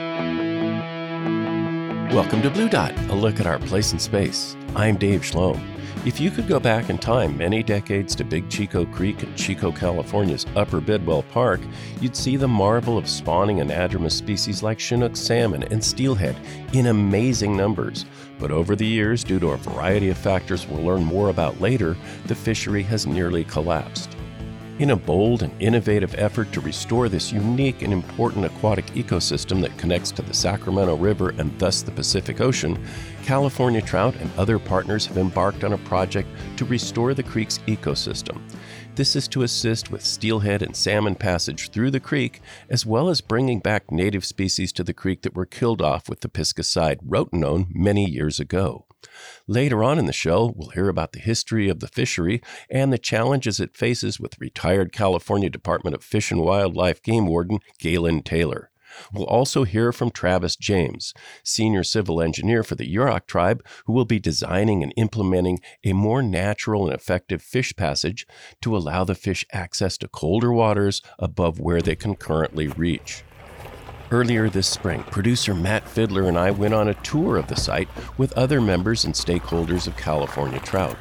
Welcome to Blue Dot, a look at our place in space. I'm Dave Schlom. If you could go back in time many decades to Big Chico Creek in Chico, California's Upper Bidwell Park, you'd see the marvel of spawning anadromous species like Chinook salmon and steelhead in amazing numbers. But over the years, due to a variety of factors we'll learn more about later, the fishery has nearly collapsed. In a bold and innovative effort to restore this unique and important aquatic ecosystem that connects to the Sacramento River and thus the Pacific Ocean, California Trout and other partners have embarked on a project to restore the creek's ecosystem. This is to assist with steelhead and salmon passage through the creek, as well as bringing back native species to the creek that were killed off with the pesticide rotenone many years ago. Later on in the show, we'll hear about the history of the fishery and the challenges it faces with retired California Department of Fish and Wildlife Game Warden Galen Taylor. We'll also hear from Travis James, senior civil engineer for the Yurok tribe, who will be designing and implementing a more natural and effective fish passage to allow the fish access to colder waters above where they can currently reach. Earlier this spring, producer Matt Fiddler and I went on a tour of the site with other members and stakeholders of California Trout.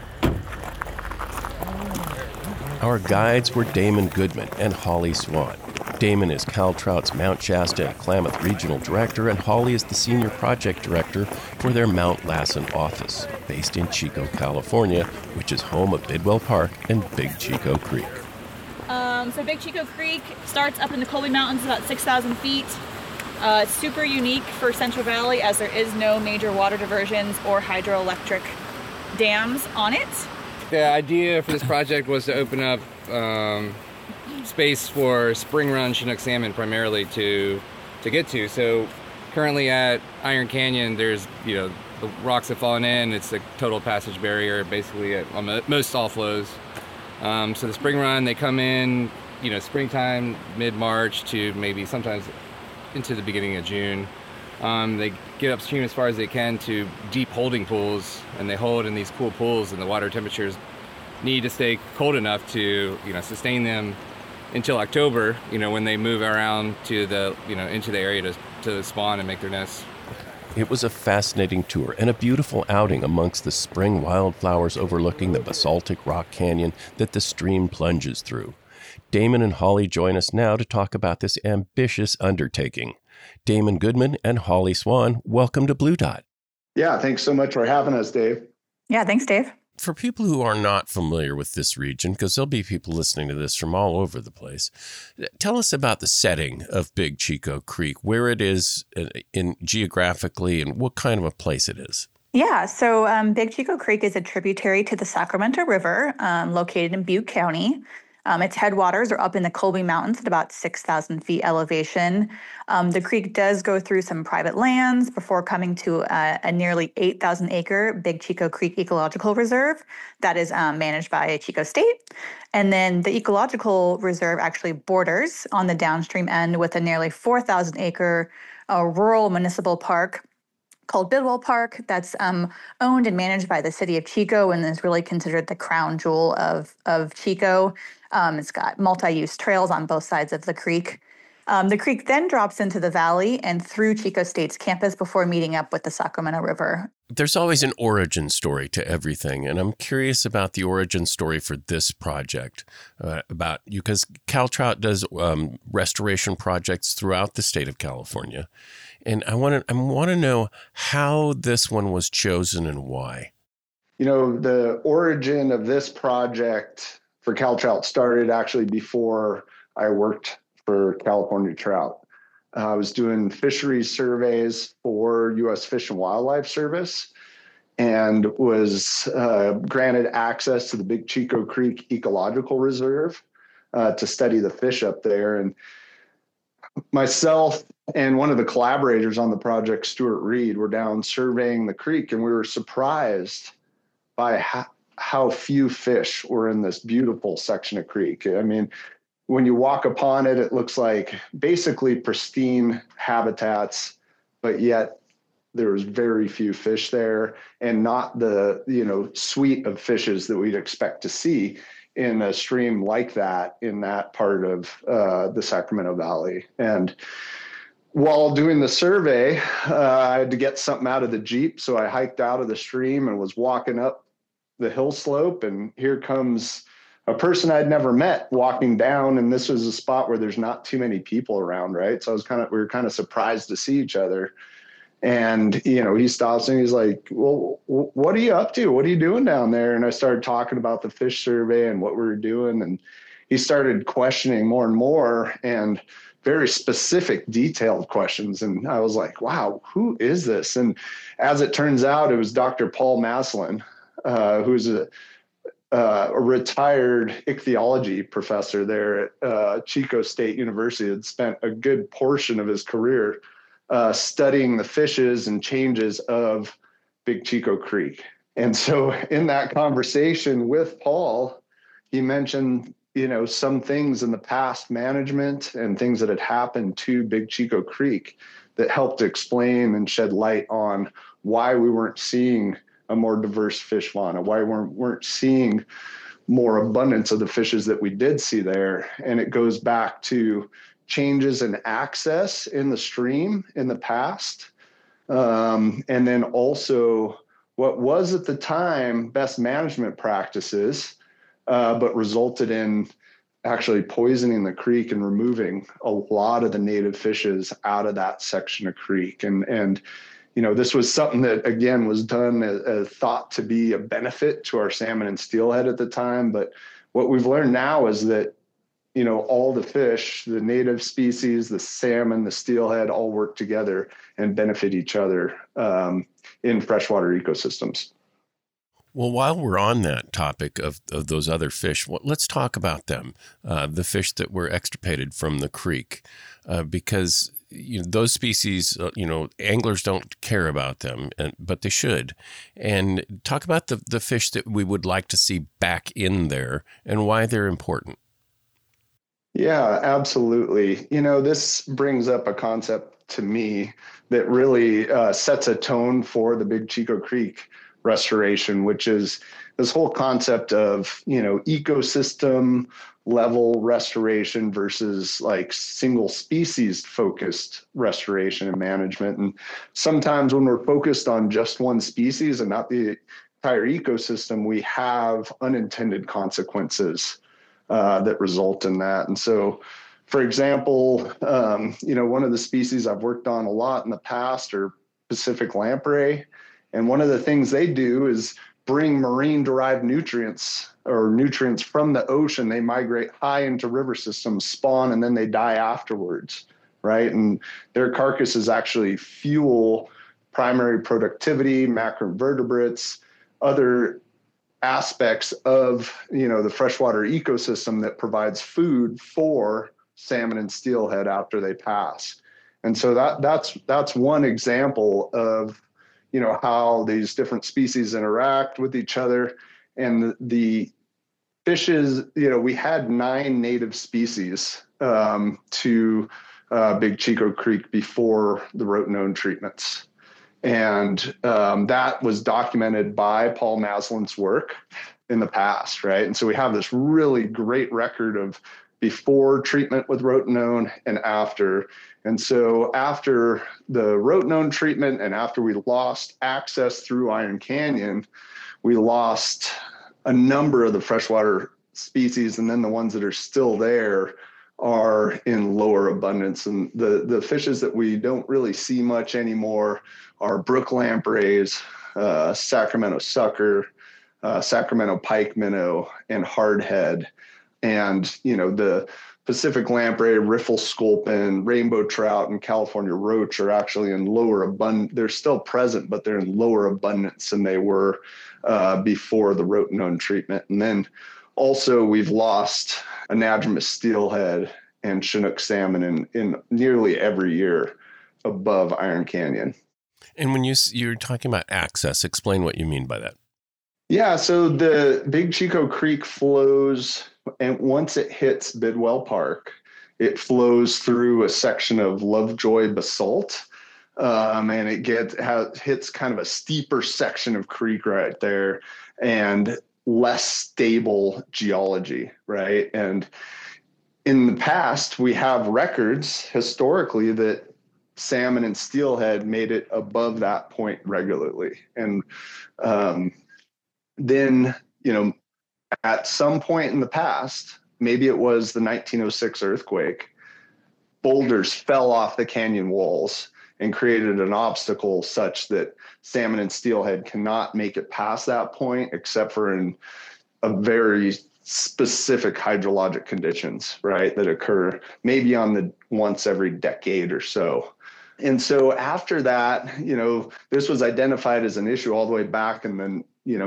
Our guides were Damon Goodman and Holly Swan. Damon is Cal Trout's Mount Shasta and Klamath Regional Director, and Holly is the Senior Project Director for their Mount Lassen office, based in Chico, California, which is home of Bidwell Park and Big Chico Creek. So Big Chico Creek starts up in the Colby Mountains, about 6,000 feet. It's super unique for Central Valley as there is no major water diversions or hydroelectric dams on it. The idea for this project was to open up space for spring run Chinook salmon primarily to get to. So currently at Iron Canyon, there's, the rocks have fallen in. It's a total passage barrier basically on most all flows. So the spring run, they come in, springtime, mid-March to maybe sometimes into the beginning of June. They get upstream as far as they can to deep holding pools, and they hold in these cool pools, and the water temperatures need to stay cold enough to, sustain them until October, when they move around to the, into the area to spawn and make their nests. It was a fascinating tour and a beautiful outing amongst the spring wildflowers overlooking the basaltic rock canyon that the stream plunges through. Damon and Holly join us now to talk about this ambitious undertaking. Damon Goodman and Holly Swan, welcome to Blue Dot. Yeah, thanks so much for having us, Dave. Yeah, thanks, Dave. For people who are not familiar with this region, because there'll be people listening to this from all over the place, tell us about the setting of Big Chico Creek, where it is in geographically and what kind of a place it is. Yeah, so Big Chico Creek is a tributary to the Sacramento River, located in Butte County. Its headwaters are up in the Colby Mountains at about 6,000 feet elevation. The creek does go through some private lands before coming to a nearly 8,000 acre Big Chico Creek Ecological Reserve that is managed by Chico State. And then the Ecological Reserve actually borders on the downstream end with a nearly 4,000 acre rural municipal park called Bidwell Park that's owned and managed by the city of Chico and is really considered the crown jewel of Chico. It's got multi-use trails on both sides of the creek. The creek then drops into the valley and through Chico State's campus before meeting up with the Sacramento River. There's always an origin story to everything, and I'm curious about the origin story for this project, about you, because Cal Trout does restoration projects throughout the state of California, and I want to know how this one was chosen and why. The origin of this project for Cal Trout started actually before I worked for California Trout. I was doing fisheries surveys for U.S. Fish and Wildlife Service and was granted access to the Big Chico Creek Ecological Reserve to study the fish up there. And myself and one of the collaborators on the project, Stuart Reed, were down surveying the creek, and we were surprised by how few fish were in this beautiful section of creek. I mean, when you walk upon it, it looks like basically pristine habitats, but yet there's very few fish there, and not the suite of fishes that we'd expect to see in a stream like that in that part of the Sacramento Valley. And while doing the survey, I had to get something out of the Jeep. So I hiked out of the stream and was walking up the hill slope. And here comes a person I'd never met walking down. And this was a spot where there's not too many people around, right? So we were kind of surprised to see each other. And, he stops and he's like, well, what are you up to? What are you doing down there? And I started talking about the fish survey and what we were doing. And he started questioning more and more, and very specific, detailed questions. And I was like, wow, who is this? And as it turns out, it was Dr. Paul Maslin, who's a retired ichthyology professor there at Chico State University. Had spent a good portion of his career studying the fishes and changes of Big Chico Creek. And so in that conversation with Paul, he mentioned, some things in the past management and things that had happened to Big Chico Creek that helped explain and shed light on why we weren't seeing a more diverse fish fauna, why we weren't seeing more abundance of the fishes that we did see there. And it goes back to changes in access in the stream in the past. And then also what was at the time best management practices, but resulted in actually poisoning the creek and removing a lot of the native fishes out of that section of creek. And this was something that, again, was done as thought to be a benefit to our salmon and steelhead at the time. But what we've learned now is that, all the fish, the native species, the salmon, the steelhead, all work together and benefit each other in freshwater ecosystems. Well, while we're on that topic of those other fish, let's talk about them, the fish that were extirpated from the creek, because those species, anglers don't care about them, but they should. And talk about the fish that we would like to see back in there and why they're important. Yeah, absolutely. This brings up a concept to me that really sets a tone for the Big Chico Creek restoration, which is this whole concept of, ecosystem level restoration versus like single species focused restoration and management. And sometimes when we're focused on just one species and not the entire ecosystem, we have unintended consequences that result in that. And so, for example, one of the species I've worked on a lot in the past are Pacific lamprey. And one of the things they do is bring marine derived nutrients or nutrients from the ocean. They migrate high into river systems, spawn, and then they die afterwards, right? And their carcasses actually fuel primary productivity, macroinvertebrates, other aspects of, the freshwater ecosystem that provides food for salmon and steelhead after they pass. And so that's one example of, how these different species interact with each other. And the fishes, we had 9 native species to Big Chico Creek before the rotenone treatments. And that was documented by Paul Maslin's work in the past, right? And so we have this really great record of before treatment with rotenone and after. And so after the rotenone treatment and after we lost access through Iron Canyon, we lost a number of the freshwater species, and then the ones that are still there are in lower abundance. And the fishes that we don't really see much anymore are brook lampreys, Sacramento sucker, Sacramento pike minnow, and hardhead. And, the Pacific lamprey, riffle sculpin, rainbow trout, and California roach are actually in lower abundance. They're still present, but they're in lower abundance than they were before the rotenone treatment. And then also we've lost anadromous steelhead and Chinook salmon in nearly every year above Iron Canyon. And when you're talking about access, explain what you mean by that. Yeah, so the Big Chico Creek flows, and once it hits Bidwell Park, it flows through a section of Lovejoy basalt, and it hits kind of a steeper section of creek right there, and less stable geology, right? And in the past, we have records historically that salmon and steelhead made it above that point regularly. And then, at some point in the past, maybe it was the 1906 earthquake, boulders fell off the canyon walls and created an obstacle such that salmon and steelhead cannot make it past that point, except for in a very specific hydrologic conditions, right, that occur maybe on the once every decade or so. And so after that, this was identified as an issue all the way back in the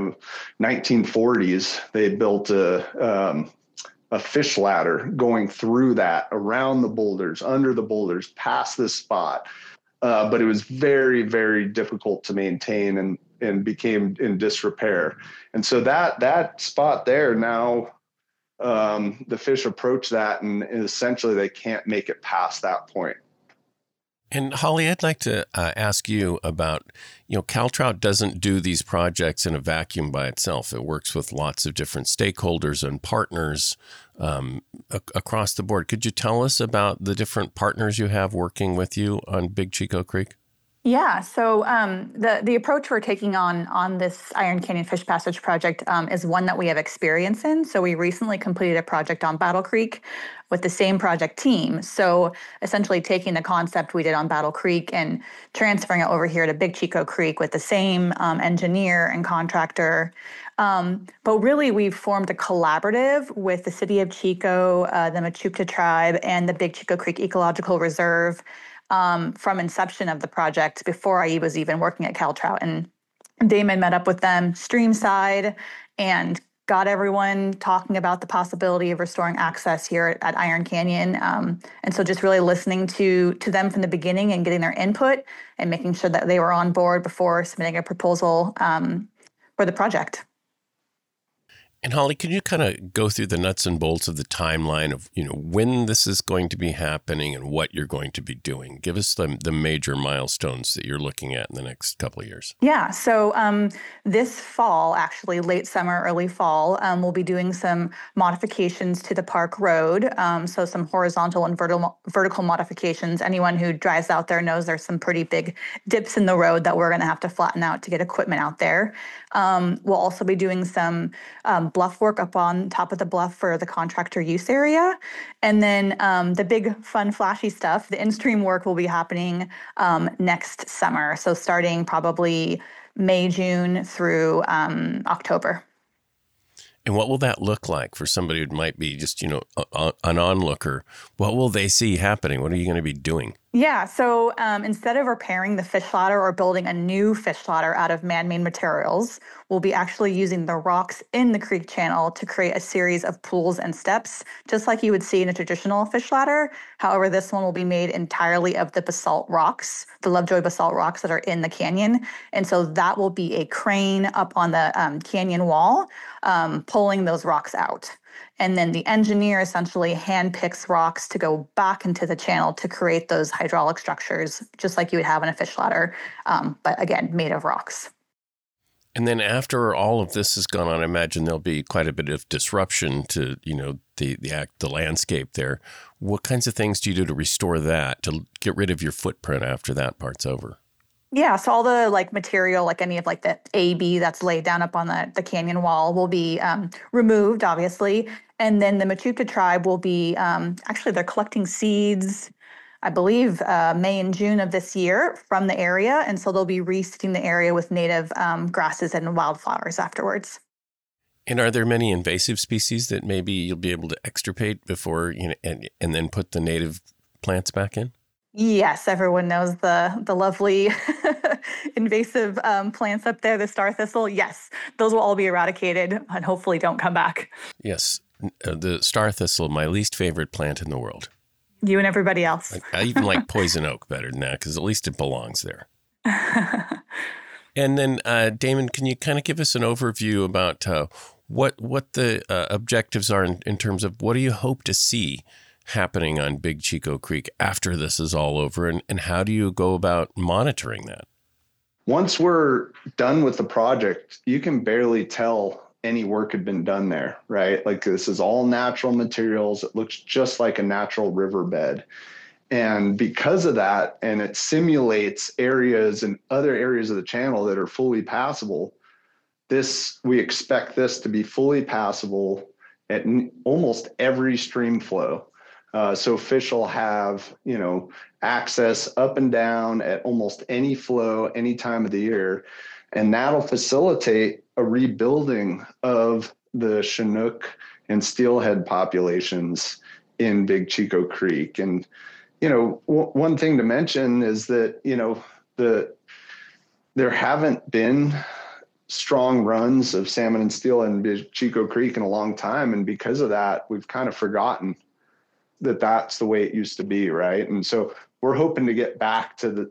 1940s. They built a fish ladder going through that, around the boulders, under the boulders, past this spot. But it was very, very difficult to maintain and became in disrepair. And so that spot there now, the fish approach that and essentially they can't make it past that point. And Holly, I'd like to ask you about, CalTrout doesn't do these projects in a vacuum by itself. It works with lots of different stakeholders and partners across the board. Could you tell us about the different partners you have working with you on Big Chico Creek? Yeah, so the approach we're taking on this Iron Canyon Fish Passage project is one that we have experience in. So we recently completed a project on Battle Creek with the same project team. So essentially taking the concept we did on Battle Creek and transferring it over here to Big Chico Creek with the same engineer and contractor. But really, we've formed a collaborative with the City of Chico, the Mechoopda Tribe, and the Big Chico Creek Ecological Reserve from inception of the project before I was even working at CalTrout. And Damon met up with them streamside and got everyone talking about the possibility of restoring access here at Iron Canyon. And so just really listening to them from the beginning and getting their input and making sure that they were on board before submitting a proposal for the project. And Holly, can you kind of go through the nuts and bolts of the timeline of, when this is going to be happening and what you're going to be doing? Give us the major milestones that you're looking at in the next couple of years. Yeah, so this fall, actually late summer, early fall, we'll be doing some modifications to the park road. So some horizontal and vertical modifications. Anyone who drives out there knows there's some pretty big dips in the road that we're going to have to flatten out to get equipment out there. We'll also be doing some bluff work up on top of the bluff for the contractor use area. And then the big, fun, flashy stuff, the in-stream work will be happening next summer. So starting probably May, June through October. And what will that look like for somebody who might be just, an onlooker? What will they see happening? What are you going to be doing? Yeah, so instead of repairing the fish ladder or building a new fish ladder out of man-made materials, we'll be actually using the rocks in the creek channel to create a series of pools and steps, just like you would see in a traditional fish ladder. However, this one will be made entirely of the basalt rocks, the Lovejoy basalt rocks that are in the canyon. And so that will be a crane up on the canyon wall, pulling those rocks out. And then the engineer essentially handpicks rocks to go back into the channel to create those hydraulic structures, just like you would have in a fish ladder, but again, made of rocks. And then after all of this has gone on, I imagine there'll be quite a bit of disruption to, the landscape there. What kinds of things do you do to restore that, to get rid of your footprint after that part's over? Yeah, so all the material, any of the AB that's laid down up on the canyon wall will be removed, obviously. And then the Mechoopda Tribe will be, actually they're collecting seeds, I believe, May and June of this year from the area. And so they'll be reseeding the area with native grasses and wildflowers afterwards. And are there many invasive species that maybe you'll be able to extirpate before, and then put the native plants back in? Yes, everyone knows the lovely invasive plants up there, the star thistle. Yes, those will all be eradicated and hopefully don't come back. Yes, the star thistle, my least favorite plant in the world. You and everybody else. I even like poison oak better than that because at least it belongs there. And then, Damon, can you kind of give us an overview about what the objectives are in terms of what do you hope to see happening on Big Chico Creek after this is all over, and how do you go about monitoring that? Once we're done with the project, you can barely tell any work had been done there, right? This is all natural materials. It looks just like a natural riverbed. And because of that, and it simulates areas and other areas of the channel that are fully passable, we expect this to be fully passable at almost every stream flow. So fish will have, access up and down at almost any flow, any time of the year. And that'll facilitate a rebuilding of the Chinook and steelhead populations in Big Chico Creek. And, one thing to mention is that, there haven't been strong runs of salmon and steelhead in Big Chico Creek in a long time. And because of that, we've kind of forgotten that that's the way it used to be, right? And so we're hoping to get back to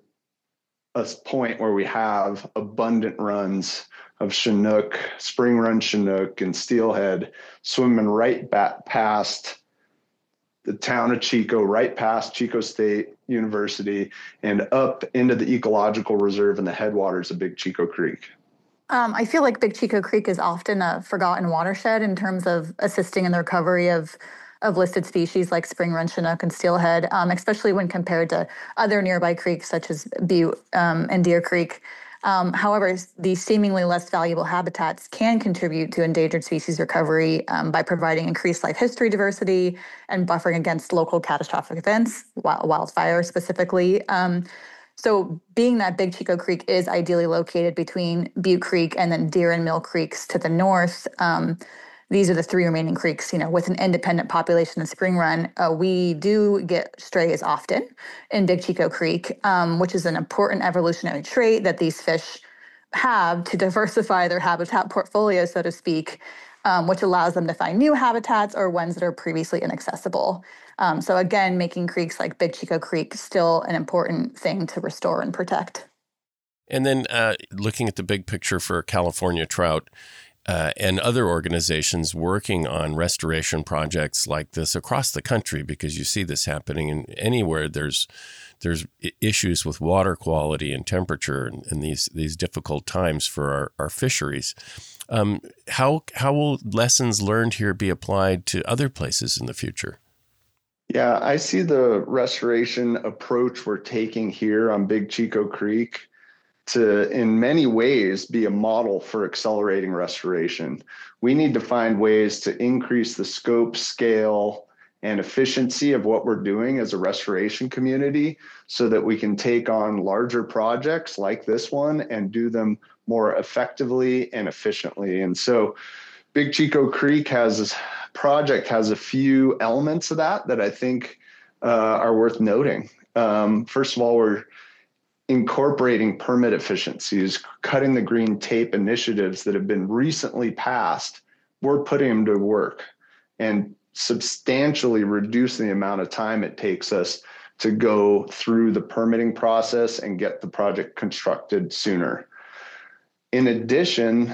a point where we have abundant runs of Chinook, spring run Chinook and steelhead swimming right back past the town of Chico, right past Chico State University, and up into the ecological reserve and the headwaters of Big Chico Creek. I feel like Big Chico Creek is often a forgotten watershed in terms of assisting in the recovery of listed species like spring run Chinook and steelhead, especially when compared to other nearby creeks such as Butte and Deer Creek. However, these seemingly less valuable habitats can contribute to endangered species recovery by providing increased life history diversity and buffering against local catastrophic events, wildfire specifically. So being that Big Chico Creek is ideally located between Butte Creek and then Deer and Mill Creeks to the north, these are the three remaining creeks, with an independent population in spring run. We do get strays often in Big Chico Creek, which is an important evolutionary trait that these fish have to diversify their habitat portfolio, so to speak, which allows them to find new habitats or ones that are previously inaccessible. So again, making creeks like Big Chico Creek still an important thing to restore and protect. And then looking at the big picture for California trout, and other organizations working on restoration projects like this across the country, because you see this happening in anywhere there's issues with water quality and temperature and these difficult times for our fisheries. How will lessons learned here be applied to other places in the future? Yeah, I see the restoration approach we're taking here on Big Chico Creek to, in many ways, be a model for accelerating restoration. We need to find ways to increase the scope, scale, and efficiency of what we're doing as a restoration community so that we can take on larger projects like this one and do them more effectively and efficiently. And so Big Chico Creek has a few elements of that I think are worth noting. First of all, we're incorporating permit efficiencies, cutting the green tape initiatives that have been recently passed. We're putting them to work and substantially reducing the amount of time it takes us to go through the permitting process and get the project constructed sooner. In addition,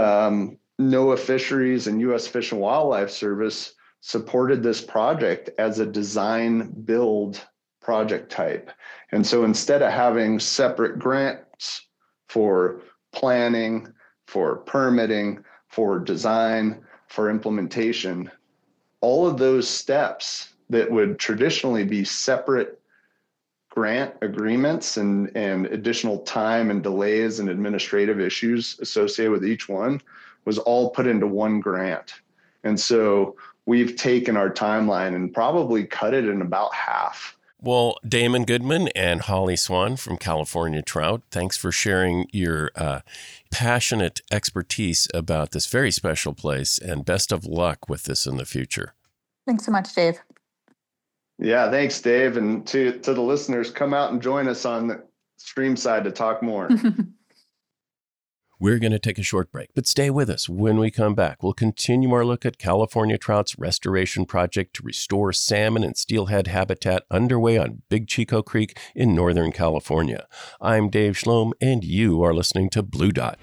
NOAA Fisheries and U.S. Fish and Wildlife Service supported this project as a design build project type. And so instead of having separate grants for planning, for permitting, for design, for implementation, all of those steps that would traditionally be separate grant agreements and additional time and delays and administrative issues associated with each one was all put into one grant. And so we've taken our timeline and probably cut it in about half. Well, Damon Goodman and Holly Swan from California Trout, thanks for sharing your passionate expertise about this very special place, and best of luck with this in the future. Thanks so much, Dave. Yeah, thanks, Dave. And to the listeners, come out and join us on the stream side to talk more. We're going to take a short break, but stay with us. When we come back, we'll continue our look at California Trout's restoration project to restore salmon and steelhead habitat underway on Big Chico Creek in Northern California. I'm Dave Schloem, and you are listening to Blue Dot.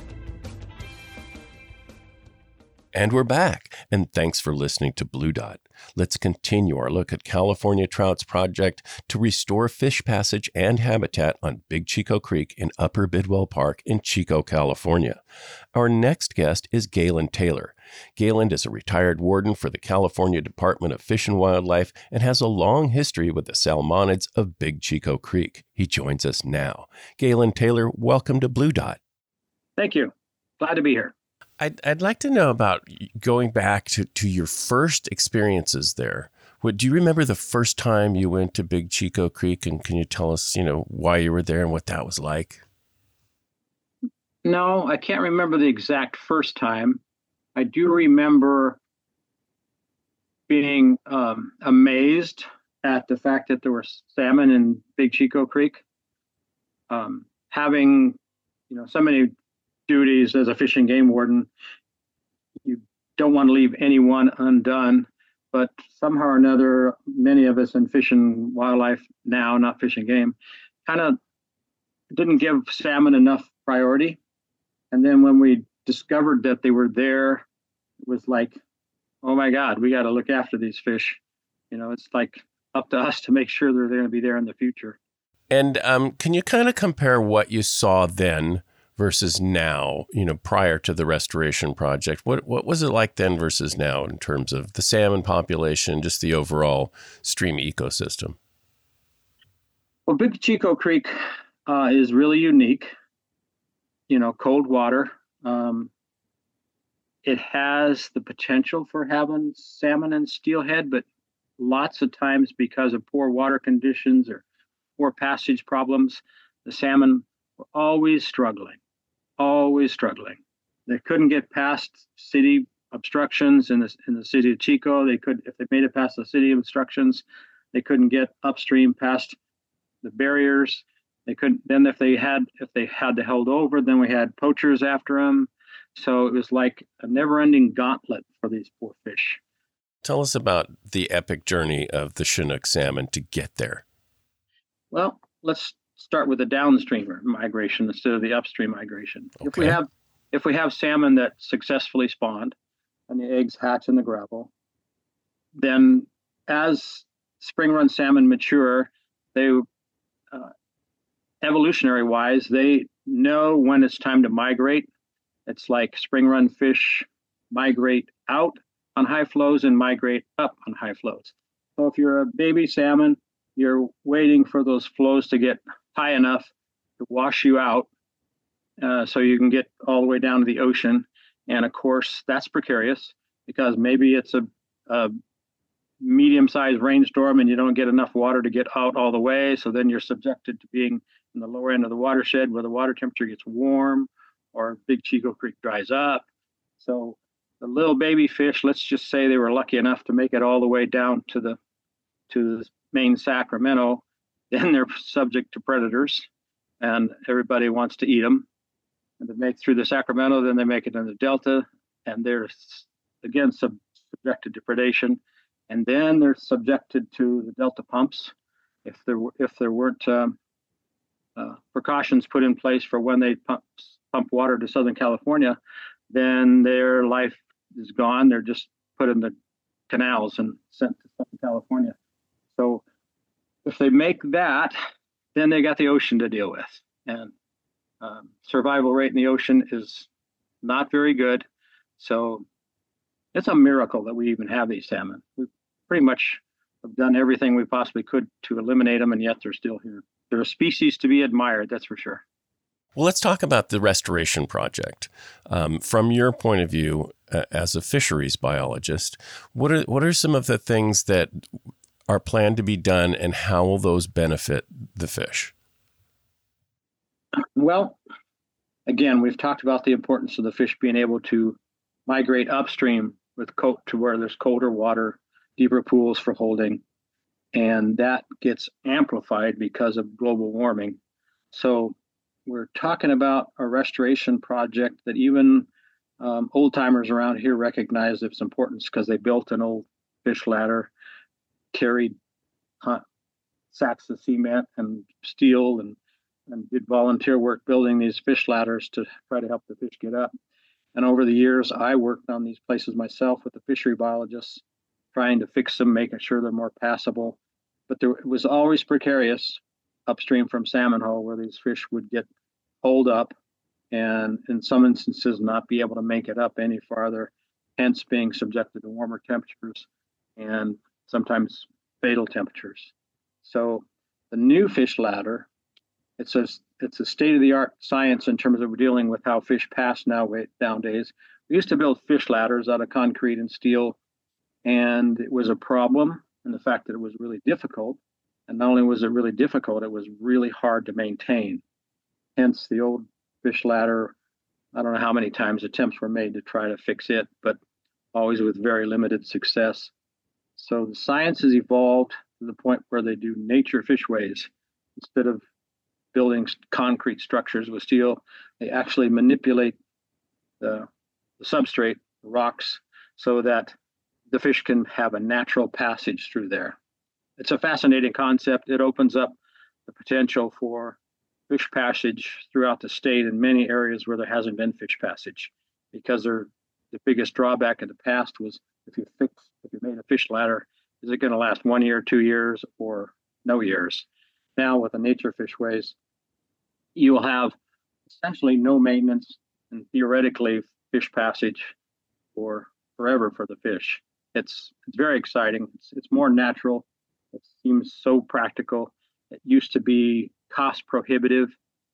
And we're back, and thanks for listening to Blue Dot. Let's continue our look at California Trout's project to restore fish passage and habitat on Big Chico Creek in Upper Bidwell Park in Chico, California. Our next guest is Galen Taylor. Galen is a retired warden for the California Department of Fish and Wildlife and has a long history with the salmonids of Big Chico Creek. He joins us now. Galen Taylor, welcome to Blue Dot. Thank you. Glad to be here. I'd like to know about going back to your first experiences there. Do you remember the first time you went to Big Chico Creek, and can you tell us, why you were there and what that was like? No, I can't remember the exact first time. I do remember being amazed at the fact that there were salmon in Big Chico Creek. Having, so many duties as a fish and game warden, you don't want to leave anyone undone, but somehow or another, many of us in fish and wildlife now, not fish and game, kind of didn't give salmon enough priority. And then when we discovered that they were there, it was like, oh my God, we got to look after these fish. It's like up to us to make sure they're going to be there in the future. And can you kind of compare what you saw then versus now, prior to the restoration project? What was it like then versus now in terms of the salmon population, just the overall stream ecosystem? Well, Big Chico Creek is really unique. Cold water. It has the potential for having salmon and steelhead, but lots of times because of poor water conditions or poor passage problems, the salmon were always struggling. They couldn't get past city obstructions in the city of Chico. If they made it past the city obstructions, they couldn't get upstream past the barriers. They couldn't. Then if they had to hold over, then we had poachers after them. So it was like a never-ending gauntlet for these poor fish. Tell us about the epic journey of the Chinook salmon to get there. Well, let's start with the downstream migration instead of the upstream migration. Okay. If we have salmon that successfully spawned and the eggs hatch in the gravel, then as spring run salmon mature, they evolutionary wise, they know when it's time to migrate. It's like spring run fish migrate out on high flows and migrate up on high flows. So if you're a baby salmon, you're waiting for those flows to get high enough to wash you out so you can get all the way down to the ocean. And of course, that's precarious because maybe it's a medium-sized rainstorm and you don't get enough water to get out all the way. So then you're subjected to being in the lower end of the watershed where the water temperature gets warm or Big Chico Creek dries up. So the little baby fish, let's just say they were lucky enough to make it all the way down to the main Sacramento, then they're subject to predators and everybody wants to eat them. And they make through the Sacramento, then they make it in the Delta, and they're again subjected to predation. And then they're subjected to the Delta pumps. If there weren't precautions put in place for when they pump water to Southern California, then their life is gone. They're just put in the canals and sent to Southern California. So if they make that, then they got the ocean to deal with. And survival rate in the ocean is not very good. So it's a miracle that we even have these salmon. We pretty much have done everything we possibly could to eliminate them, and yet they're still here. They're a species to be admired, that's for sure. Well, let's talk about the restoration project. From your point of view as a fisheries biologist, what are some of the things that are planned to be done, and how will those benefit the fish? Well, again, we've talked about the importance of the fish being able to migrate upstream to where there's colder water, deeper pools for holding, and that gets amplified because of global warming. So we're talking about a restoration project that even old timers around here recognize its importance because they built an old fish ladder, carried sacks of cement and steel and did volunteer work building these fish ladders to try to help the fish get up. And over the years, I worked on these places myself with the fishery biologists. trying to fix them, making sure they're more passable. But it was always precarious upstream from Salmon Hole, where these fish would get holed up and in some instances not be able to make it up any farther, hence being subjected to warmer temperatures and sometimes fatal temperatures. So the new fish ladder, it's a state-of-the-art science in terms of dealing with how fish pass nowadays. We used to build fish ladders out of concrete and steel, and it was a problem in the fact that it was really difficult. And not only was it really difficult, it was really hard to maintain. Hence the old fish ladder. I don't know how many times attempts were made to try to fix it, but always with very limited success. So the science has evolved to the point where they do nature fishways. Instead of building concrete structures with steel, they actually manipulate the substrate, the rocks, so that the fish can have a natural passage through there. It's a fascinating concept. It opens up the potential for fish passage throughout the state in many areas where there hasn't been fish passage, because the biggest drawback in the past was if you made a fish ladder, is it going to last 1 year, 2 years, or no years? Now with the nature fishways, you will have essentially no maintenance and theoretically fish passage for forever for the fish. It's very exciting. It's more natural. It seems so practical. It used to be cost prohibitive.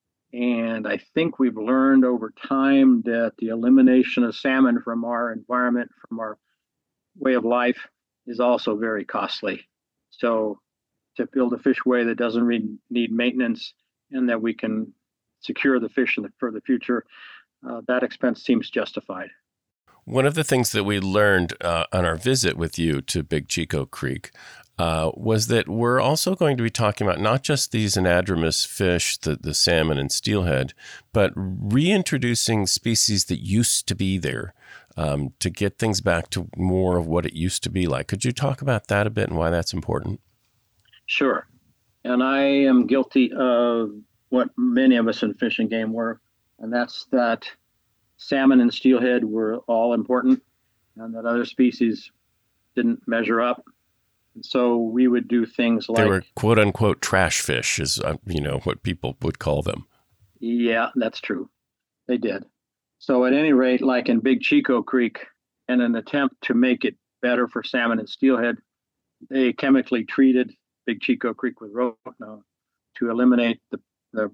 And I think we've learned over time that the elimination of salmon from our environment, from our way of life, is also very costly. So to build a fishway that doesn't need maintenance and that we can secure the fish for the future, that expense seems justified. One of the things that we learned on our visit with you to Big Chico Creek was that we're also going to be talking about not just these anadromous fish, the salmon and steelhead, but reintroducing species that used to be there to get things back to more of what it used to be like. Could you talk about that a bit and why that's important? Sure. And I am guilty of what many of us in Fish and Game were, and that's that salmon and steelhead were all important and that other species didn't measure up. And so we would do things like... They were quote unquote trash fish is, what people would call them. Yeah, that's true. They did. So at any rate, like in Big Chico Creek, in an attempt to make it better for salmon and steelhead, they chemically treated Big Chico Creek with rotenone to eliminate the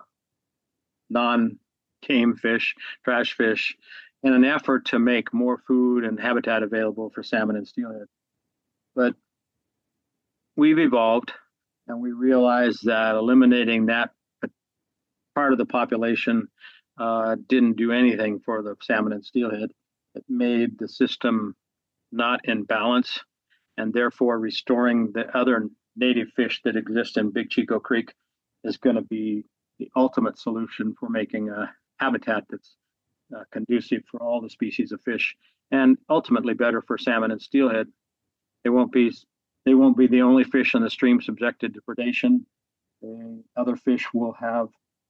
non-tame fish, trash fish, in an effort to make more food and habitat available for salmon and steelhead. But we've evolved, and we realized that eliminating that part of the population didn't do anything for the salmon and steelhead. It made the system not in balance, and therefore restoring the other native fish that exist in Big Chico Creek is going to be the ultimate solution for making a habitat that's conducive for all the species of fish, and ultimately better for salmon and steelhead. They won't be the only fish in the stream subjected to predation. The other fish will have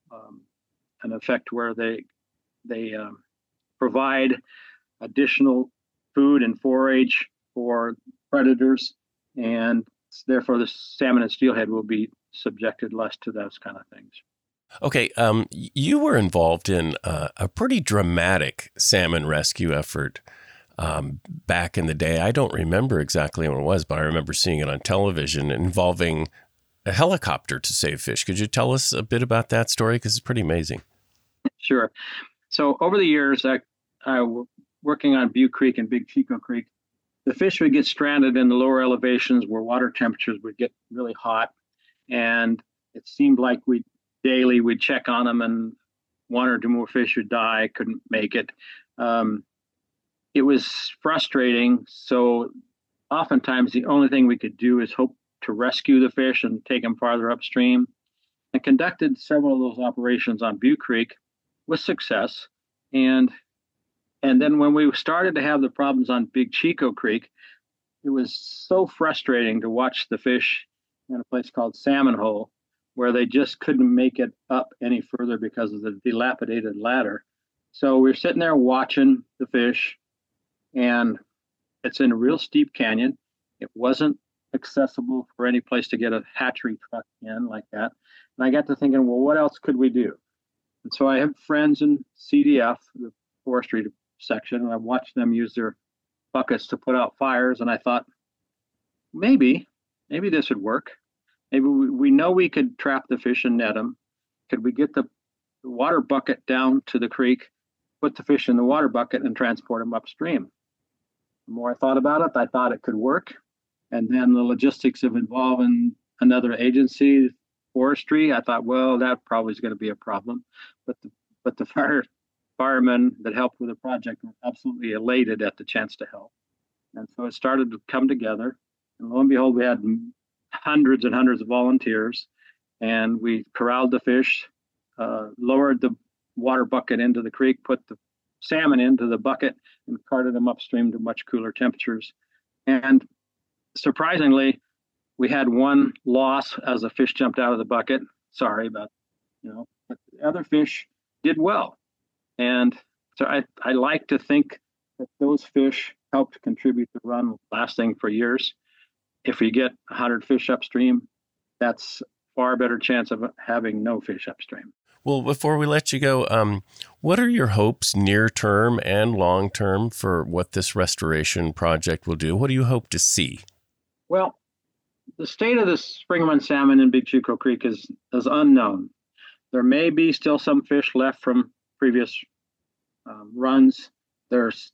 an effect where they provide additional food and forage for predators, and therefore the salmon and steelhead will be subjected less to those kind of things. Okay, you were involved in a pretty dramatic salmon rescue effort back in the day. I don't remember exactly when it was, but I remember seeing it on television involving a helicopter to save fish. Could you tell us a bit about that story? Because it's pretty amazing. Sure. So over the years, I working on Butte Creek and Big Chico Creek, the fish would get stranded in the lower elevations where water temperatures would get really hot. And it seemed like we'd check on them, and one or two more fish would die, couldn't make it. It was frustrating. So oftentimes the only thing we could do is hope to rescue the fish and take them farther upstream, and conducted several of those operations on Butte Creek with success. And then when we started to have the problems on Big Chico Creek, it was so frustrating to watch the fish in a place called Salmon Hole, where they just couldn't make it up any further because of the dilapidated ladder. So we're sitting there watching the fish, and it's in a real steep canyon. It wasn't accessible for any place to get a hatchery truck in like that. And I got to thinking, well, what else could we do? And so I have friends in CDF, the forestry section, and I watched them use their buckets to put out fires. And I thought, maybe this would work. Maybe we know we could trap the fish and net them. Could we get the water bucket down to the creek, put the fish in the water bucket, and transport them upstream? The more I thought about it, I thought it could work. And then the logistics of involving another agency, forestry, I thought, well, that probably is going to be a problem. But the firemen that helped with the project were absolutely elated at the chance to help. And so it started to come together. And lo and behold, we had hundreds and hundreds of volunteers. And we corralled the fish, lowered the water bucket into the creek, put the salmon into the bucket, and carted them upstream to much cooler temperatures. And surprisingly, we had one loss as a fish jumped out of the bucket. Sorry about, but the other fish did well. And so I like to think that those fish helped contribute to run lasting for years. If we get 100 fish upstream, that's far better chance of having no fish upstream. Well, before we let you go, what are your hopes near term and long term for what this restoration project will do? What do you hope to see? Well, the state of the spring run salmon in Big Chico Creek is unknown. There may be still some fish left from previous runs. There's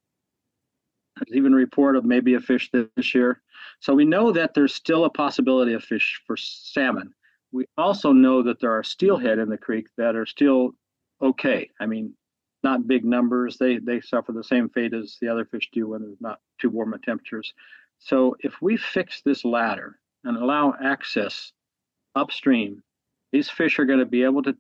even a report of maybe a fish this year. So we know that there's still a possibility of fish for salmon. We also know that there are steelhead in the creek that are still okay. I mean, not big numbers. They suffer the same fate as the other fish do when there's not too warm of temperatures. So if we fix this ladder and allow access upstream, these fish are going to be able to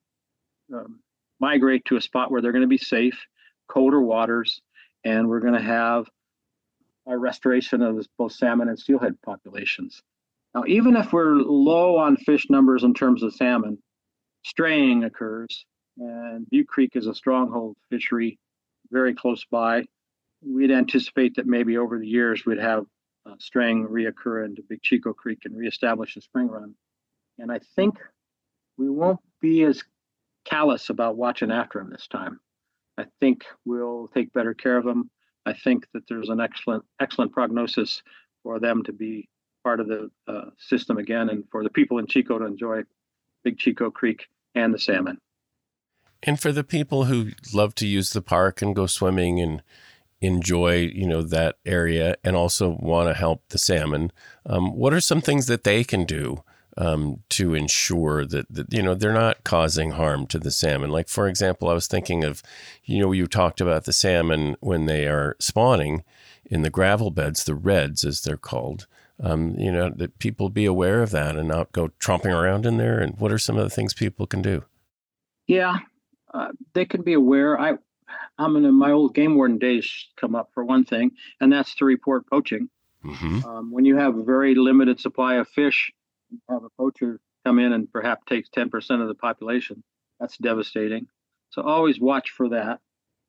migrate to a spot where they're going to be safe, colder waters, and we're going to have a restoration of both salmon and steelhead populations. Now, even if we're low on fish numbers in terms of salmon, straying occurs, and Butte Creek is a stronghold fishery very close by. We'd anticipate that maybe over the years we'd have straying reoccur into Big Chico Creek and reestablish the spring run. And I think we won't be as callous about watching after them this time. I think we'll take better care of them. I think that there's an excellent prognosis for them to be part of the system again, and for the people in Chico to enjoy Big Chico Creek and the salmon. And for the people who love to use the park and go swimming and enjoy, that area and also want to help the salmon, what are some things that they can do to ensure that they're not causing harm to the salmon? Like, for example, I was thinking of, you talked about the salmon when they are spawning in the gravel beds, the reds as they're called. That people be aware of that and not go tromping around in there. And what are some of the things people can do? Yeah, they can be aware. I'm in my old game warden days come up for one thing, and that's to report poaching. Mm-hmm. When you have a very limited supply of fish, have a poacher come in and perhaps takes 10% of the population, that's devastating. So always watch for that.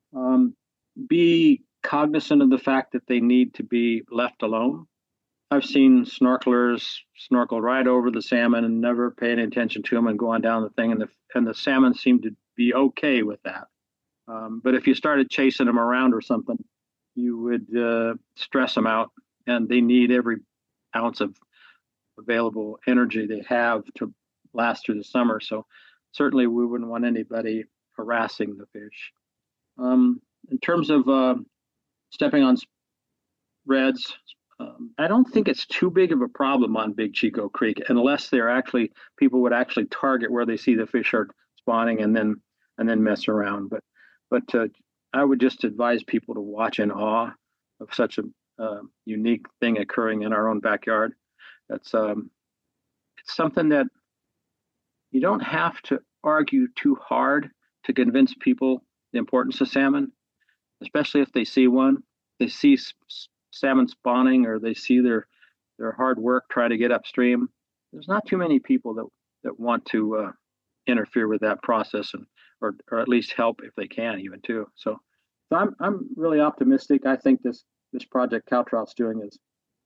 Be cognizant of the fact that they need to be left alone. I've seen snorkelers snorkel right over the salmon and never pay any attention to them and go on down the thing, and the salmon seem to be okay with that. But if you started chasing them around or something, you would stress them out, and they need every ounce of available energy they have to last through the summer. So certainly we wouldn't want anybody harassing the fish. In terms of stepping on reds, I don't think it's too big of a problem on Big Chico Creek unless people would actually target where they see the fish are spawning and then mess around. But I would just advise people to watch in awe of such a unique thing occurring in our own backyard. That's it's something that you don't have to argue too hard to convince people the importance of salmon, especially if they see one. They see salmon spawning, or they see their hard work trying to get upstream. There's not too many people that want to interfere with that process, or at least help if they can, even too. So I'm really optimistic. I think this project Caltrout's doing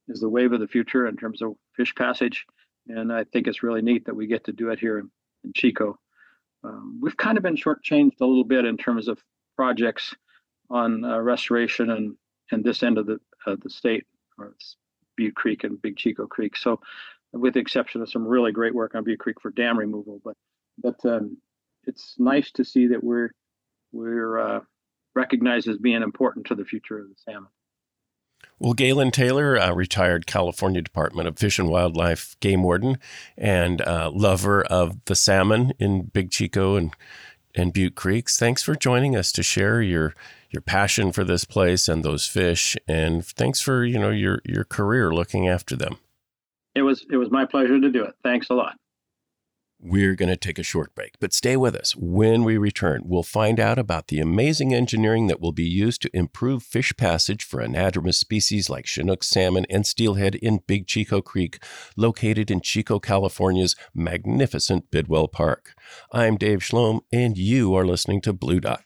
is the wave of the future in terms of fish passage. And I think it's really neat that we get to do it here in Chico. We've kind of been shortchanged a little bit in terms of projects on restoration and this end of the state, or it's Butte Creek and Big Chico Creek. So, with the exception of some really great work on Butte Creek for dam removal, but it's nice to see that we're recognized as being important to the future of the salmon. Well, Galen Taylor, a retired California Department of Fish and Wildlife game warden and lover of the salmon in Big Chico and Butte Creeks, thanks for joining us to share your passion for this place and those fish, and thanks for your career looking after them. It was my pleasure to do it. Thanks a lot. We're going to take a short break, but stay with us. When we return, we'll find out about the amazing engineering that will be used to improve fish passage for anadromous species like Chinook salmon and steelhead in Big Chico Creek, located in Chico, California's magnificent Bidwell Park. I'm Dave Schlom, and you are listening to Blue Dot.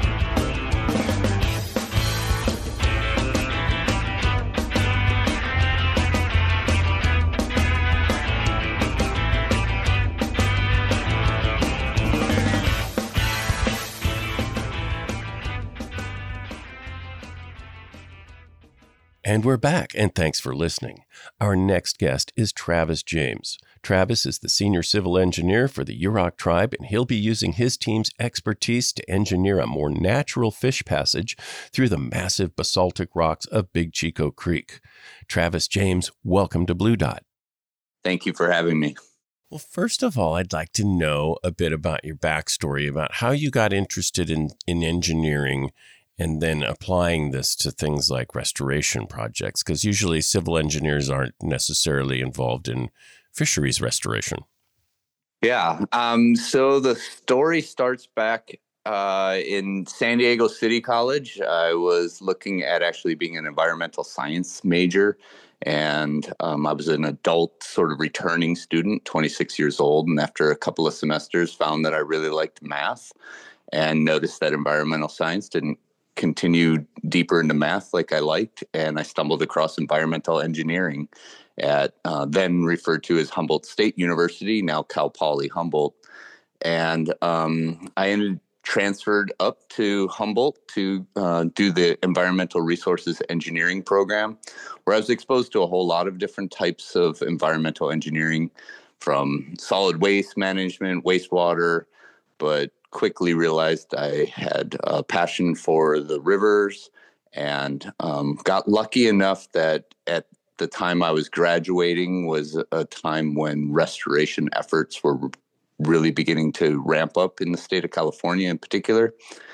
And we're back, and thanks for listening. Our next guest is Travis James. Travis is the senior civil engineer for the Yurok tribe, and he'll be using his team's expertise to engineer a more natural fish passage through the massive basaltic rocks of Big Chico Creek. Travis James, welcome to Blue Dot. Thank you for having me. Well, first of all, I'd like to know a bit about your backstory, about how you got interested in engineering and then applying this to things like restoration projects, because usually civil engineers aren't necessarily involved in fisheries restoration. Yeah. So the story starts back in San Diego City College. I was looking at actually being an environmental science major, and I was an adult sort of returning student, 26 years old, and after a couple of semesters found that I really liked math and noticed that environmental science didn't continue deeper into math like I liked, and I stumbled across environmental engineering at then referred to as Humboldt State University, now Cal Poly Humboldt. And I transferred up to Humboldt to do the environmental resources engineering program, where I was exposed to a whole lot of different types of environmental engineering, from solid waste management, wastewater, but quickly realized I had a passion for the rivers, and got lucky enough that at the time I was graduating was a time when restoration efforts were really beginning to ramp up in the state of California in particular.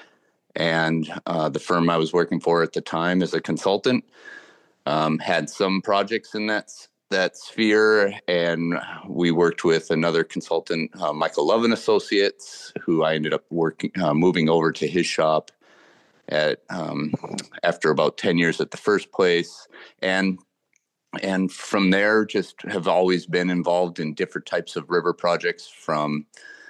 And the firm I was working for at the time as a consultant had some projects in that sphere, and we worked with another consultant, Michael Love and Associates, who I ended up moving over to his shop after about 10 years at the first place, and from there just have always been involved in different types of river projects, from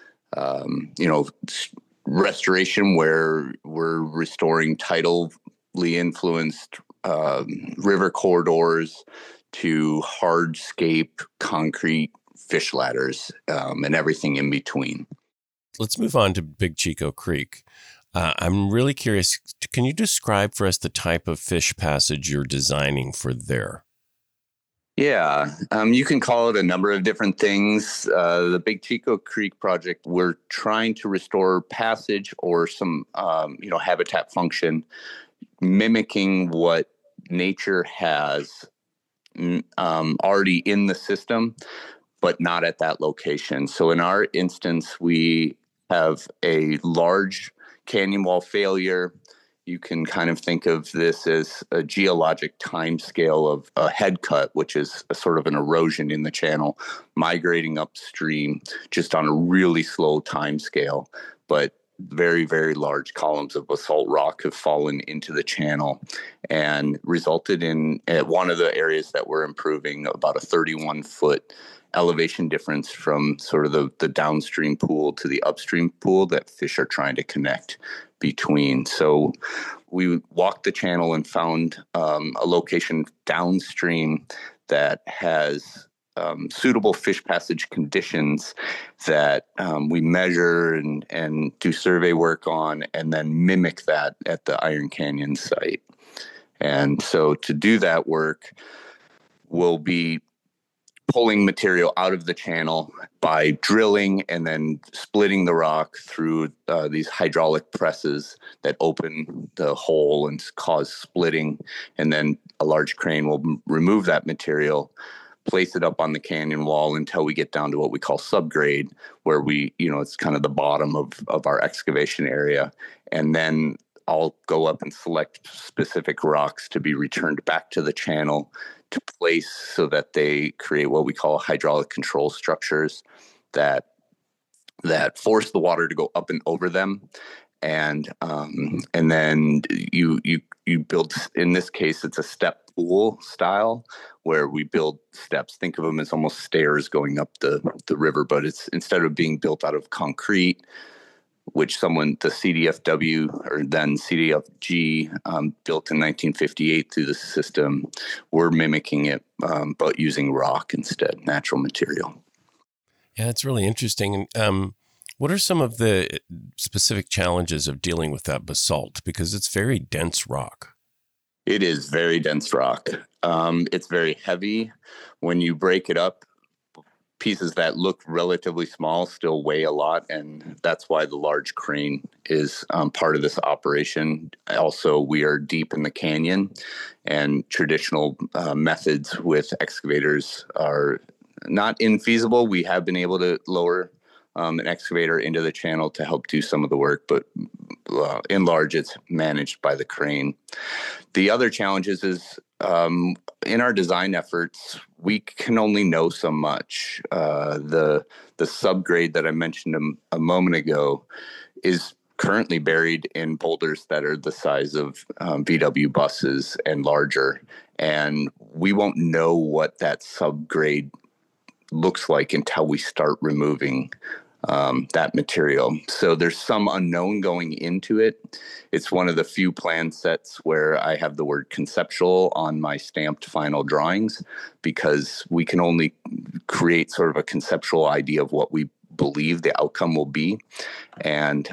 restoration, where we're restoring tidally influenced river corridors, to hardscape concrete fish ladders, and everything in between. Let's move on to Big Chico Creek. I'm really curious, can you describe for us the type of fish passage you're designing for there? Yeah, you can call it a number of different things. The Big Chico Creek project, we're trying to restore passage or some, habitat function, mimicking what nature has already in the system, but not at that location. So in our instance, we have a large canyon wall failure. You can kind of think of this as a geologic time scale of a head cut, which is a sort of an erosion in the channel, migrating upstream just on a really slow time scale. But very, very large columns of basalt rock have fallen into the channel and resulted in, at one of the areas that we're improving, about a 31-foot elevation difference from sort of the downstream pool to the upstream pool that fish are trying to connect between. So we walked the channel and found a location downstream that has suitable fish passage conditions that we measure and do survey work on, and then mimic that at the Iron Canyon site. And so to do that work, we'll be pulling material out of the channel by drilling and then splitting the rock through these hydraulic presses that open the hole and cause splitting. And then a large crane will remove that material, place it up on the canyon wall until we get down to what we call subgrade, where it's kind of the bottom of our excavation area. And then I'll go up and select specific rocks to be returned back to the channel to place so that they create what we call hydraulic control structures that force the water to go up and over them. And then you build, in this case, it's a step pool style where we build steps. Think of them as almost stairs going up the river, but it's, instead of being built out of concrete, which the CDFW or then CDFG built in 1958 through the system, we're mimicking it, but using rock instead, natural material. Yeah, it's really interesting. What are some of the specific challenges of dealing with that basalt? Because it's very dense rock. It is very dense rock. It's very heavy. When you break it up, pieces that look relatively small still weigh a lot, and that's why the large crane is part of this operation. Also, we are deep in the canyon, and traditional methods with excavators are not infeasible. We have been able to lower an excavator into the channel to help do some of the work, but in large, it's managed by the crane. The other challenges is in our design efforts, we can only know so much. The subgrade that I mentioned a moment ago is currently buried in boulders that are the size of VW buses and larger, and we won't know what that subgrade looks like until we start removing that material. So there's some unknown going into it. It's one of the few plan sets where I have the word conceptual on my stamped final drawings, because we can only create sort of a conceptual idea of what we believe the outcome will be. And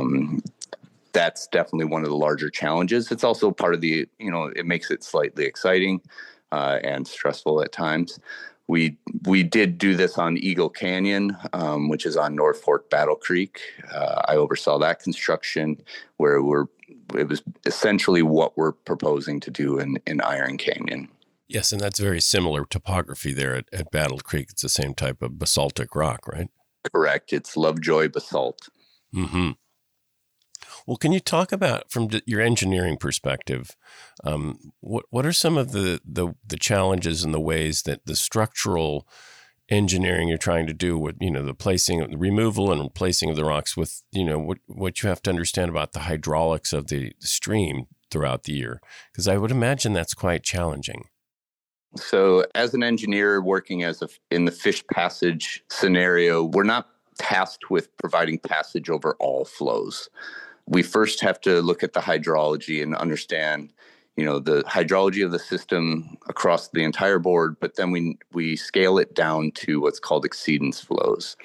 that's definitely one of the larger challenges. It's also part of the, it makes it slightly exciting and stressful at times. We did do this on Eagle Canyon, which is on North Fork Battle Creek. I oversaw that construction, where it was essentially what we're proposing to do in Iron Canyon. Yes, and that's very similar topography there at Battle Creek. It's the same type of basaltic rock, right? Correct. It's Lovejoy basalt. Mm-hmm. Well, can you talk about, from your engineering perspective, what are some of the challenges and the ways that the structural engineering you're trying to do with, the placing, the removal and replacing of the rocks with, what you have to understand about the hydraulics of the stream throughout the year? Because I would imagine that's quite challenging. So as an engineer working in the fish passage scenario, we're not tasked with providing passage over all flows. We first have to look at the hydrology and understand, the hydrology of the system across the entire board, but then we scale it down to what's called exceedance flows.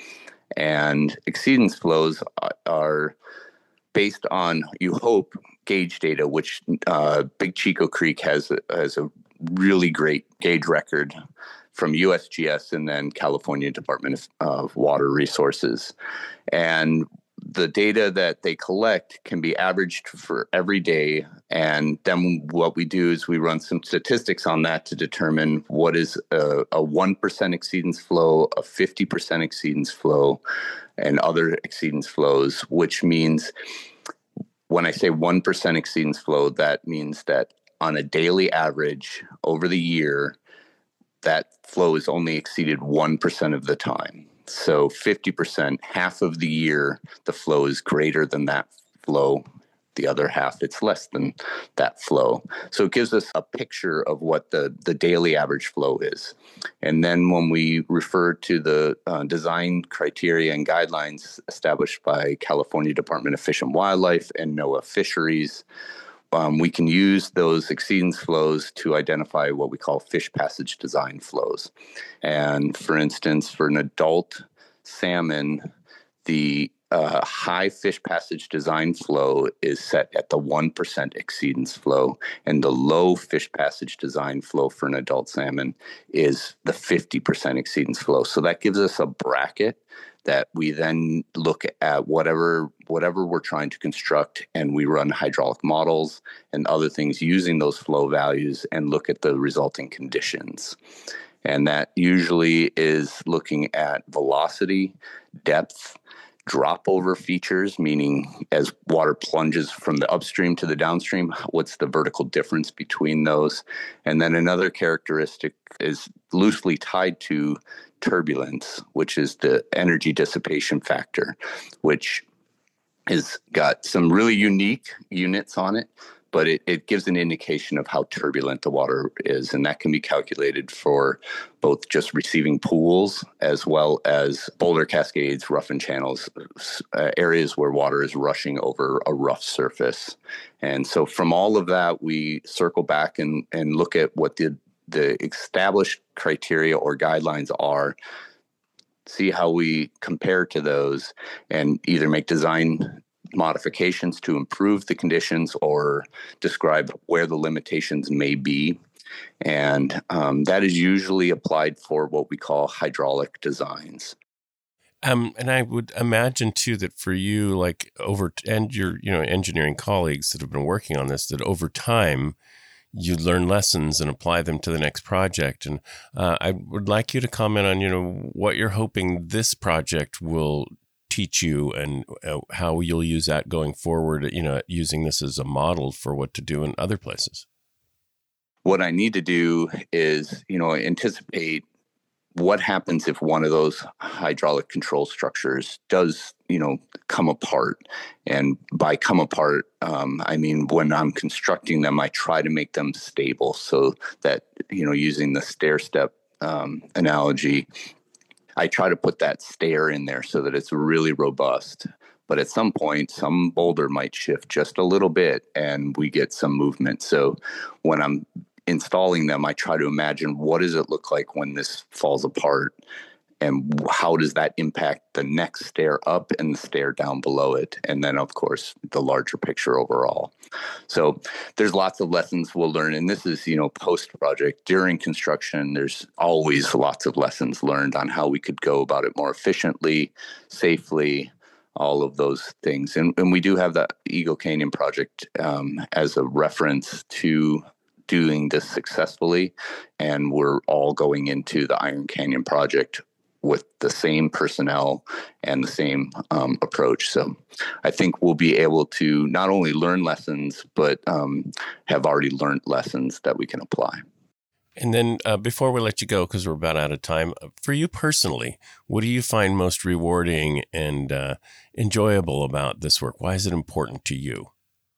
And exceedance flows are based on, you hope, gauge data, which Big Chico Creek has a really great gauge record from USGS and then California Department of Water Resources. And the data that they collect can be averaged for every day. And then what we do is we run some statistics on that to determine what is a 1% exceedance flow, a 50% exceedance flow, and other exceedance flows, which means when I say 1% exceedance flow, that means that on a daily average over the year, that flow is only exceeded 1% of the time. So 50%, half of the year, the flow is greater than that flow. The other half, it's less than that flow. So it gives us a picture of what the daily average flow is. And then when we refer to the design criteria and guidelines established by California Department of Fish and Wildlife and NOAA Fisheries, we can use those exceedance flows to identify what we call fish passage design flows. And for instance, for an adult salmon, the high fish passage design flow is set at the 1% exceedance flow, and the low fish passage design flow for an adult salmon is the 50% exceedance flow. So that gives us a bracket that we then look at whatever we're trying to construct, and we run hydraulic models and other things using those flow values and look at the resulting conditions. And that usually is looking at velocity, depth, drop over features, meaning as water plunges from the upstream to the downstream, what's the vertical difference between those? And then another characteristic is loosely tied to turbulence, which is the energy dissipation factor, which has got some really unique units on it, but it gives an indication of how turbulent the water is. And that can be calculated for both just receiving pools as well as boulder cascades, roughened channels, areas where water is rushing over a rough surface. And so from all of that, we circle back and look at what the established criteria or guidelines are, see how we compare to those, and either make design modifications to improve the conditions or describe where the limitations may be. And that is usually applied for what we call hydraulic designs. And I would imagine too that for you, like and your engineering colleagues that have been working on this, that over time you learn lessons and apply them to the next project. And I would like you to comment on what you're hoping this project will teach you and how you'll use that going forward, using this as a model for what to do in other places. What I need to do is, anticipate what happens if one of those hydraulic control structures does, come apart. And by come apart, I mean, when I'm constructing them, I try to make them stable so that, using the stair step analogy, I try to put that stair in there so that it's really robust. But at some point, some boulder might shift just a little bit and we get some movement. So when I'm installing them, I try to imagine what does it look like when this falls apart, and how does that impact the next stair up and the stair down below it, and then of course the larger picture overall. So there's lots of lessons we'll learn, and this is post-project. During construction, there's always lots of lessons learned on how we could go about it more efficiently, safely, all of those things. And we do have the Eagle Canyon project as a reference to doing this successfully, and we're all going into the Iron Canyon project with the same personnel and the same approach. So I think we'll be able to not only learn lessons, but have already learned lessons that we can apply. And then before we let you go, because we're about out of time, for you personally, what do you find most rewarding and enjoyable about this work? Why is it important to you?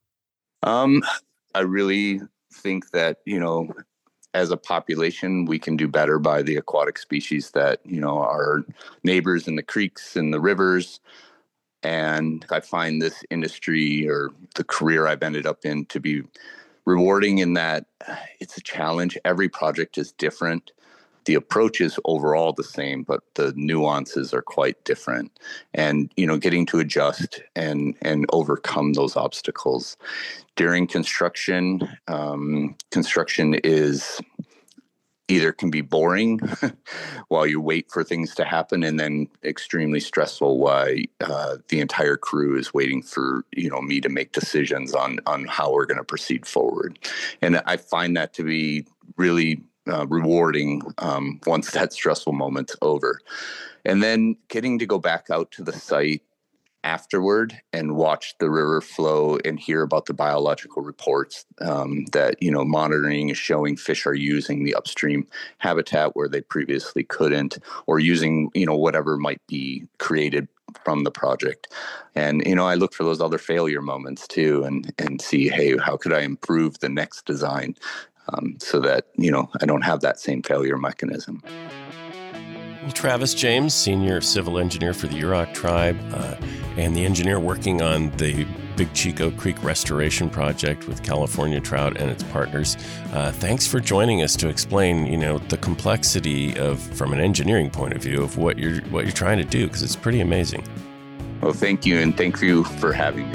I really think that, as a population, we can do better by the aquatic species that, our neighbors in the creeks and the rivers. And I find this industry, or the career I've ended up in, to be rewarding in that it's a challenge. Every project is different. The approach is overall the same, but the nuances are quite different. And, getting to adjust and overcome those obstacles. During construction, construction is either can be boring while you wait for things to happen, and then extremely stressful while the entire crew is waiting for, me to make decisions on how we're going to proceed forward. And I find that to be really rewarding once that stressful moment's over. And then getting to go back out to the site afterward and watch the river flow and hear about the biological reports that, monitoring is showing fish are using the upstream habitat where they previously couldn't, or using, whatever might be created from the project. And, I look for those other failure moments too, and see, hey, how could I improve the next design so that, I don't have that same failure mechanism. Well, Travis James, Senior Civil Engineer for the Yurok Tribe, and the engineer working on the Big Chico Creek Restoration Project with California Trout and its partners. Thanks for joining us to explain, the complexity of, from an engineering point of view, of what you're trying to do, because it's pretty amazing. Well, thank you, and thank you for having me.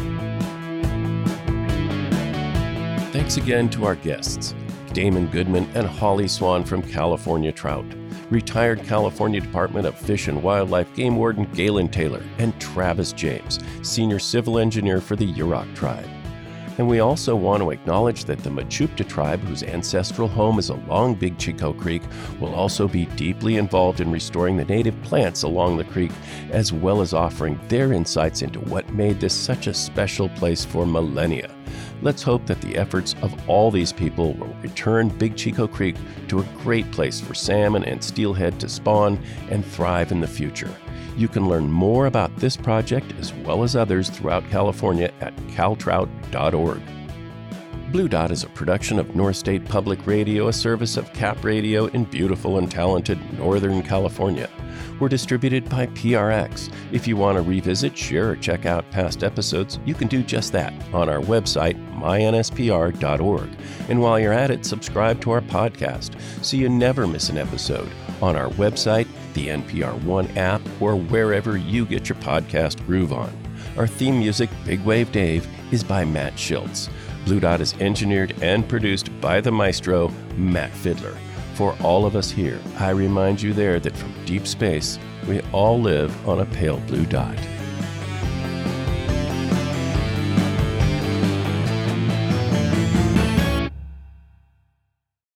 Thanks again to our guests, Damon Goodman and Holly Swan from California Trout, retired California Department of Fish and Wildlife Game Warden Galen Taylor, and Travis James, Senior Civil Engineer for the Yurok Tribe. And we also want to acknowledge that the Mechoopda tribe, whose ancestral home is along Big Chico Creek, will also be deeply involved in restoring the native plants along the creek, as well as offering their insights into what made this such a special place for millennia. Let's hope that the efforts of all these people will return Big Chico Creek to a great place for salmon and steelhead to spawn and thrive in the future. You can learn more about this project as well as others throughout California at caltrout.org. Blue Dot is a production of North State Public Radio, a service of Cap Radio in beautiful and talented Northern California. We're distributed by PRX. If you want to revisit, share, or check out past episodes, you can do just that on our website, mynspr.org. And while you're at it, subscribe to our podcast so you never miss an episode on our website, the NPR One app, or wherever you get your podcast groove on. Our theme music, Big Wave Dave, is by Matt Schiltz. Blue Dot is engineered and produced by the maestro, Matt Fiddler. For all of us here, I remind you there that from deep space, we all live on a pale blue dot.